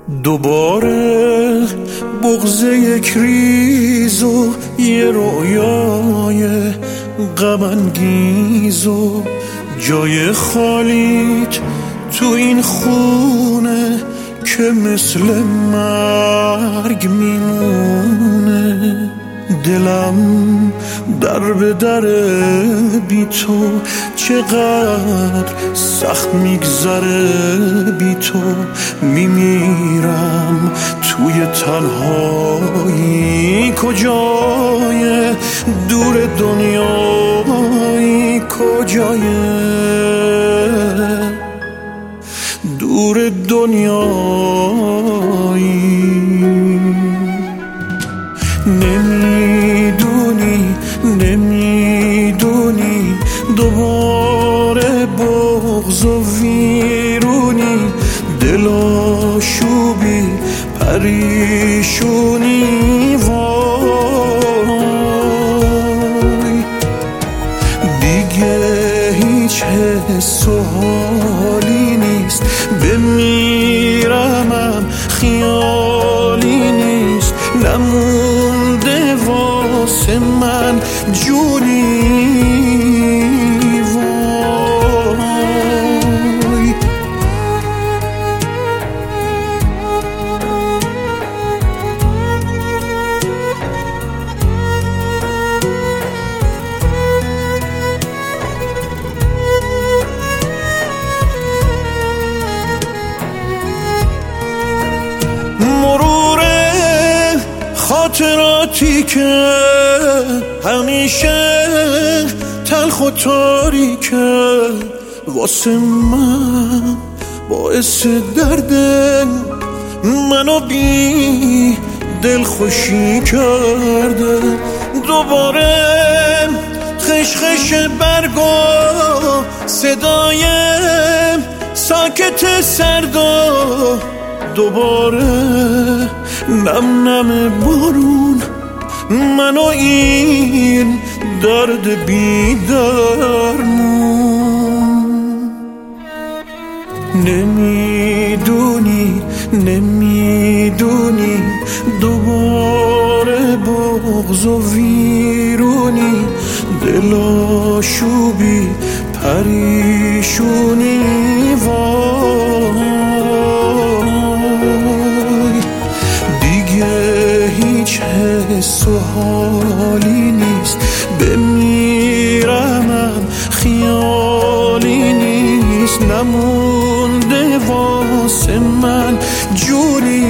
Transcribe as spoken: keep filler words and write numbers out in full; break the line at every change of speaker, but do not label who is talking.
دوباره بغض یک ریز و یه رویای غم انگیز و جای خالیت تو این خونه که مثل مرگ میمونه. دلم در به در بی تو چقدر سخت میگذره، بی تو میمیرم توی تنهایی. کجای دور دنیایی، کجای دور دنیایی. نمیدونی نمیدونی دوباره بغض و ویرونی، دلاشوبی پریشونی. وای دیگه هیچ حس و حالی نیست، بمیرمم خیالی نیست، نمونده واسه من جونی. وای خاطراتی که همیشه تلخ و تاریکه، واسه من باعث درده، منو بی دل خوشی کرده. دوباره خشخش برگا صدای ساکت سردا، دوباره نم نم بارون منو این درد بیدرمون. نمیدونی نمیدونی دوباره بغض و ویرونی، دلاشوبی پریشونی. وای دیگه هیچ حس و حالی نیست، بمیرمم خیالی نیست، نمونده واسه من جونی.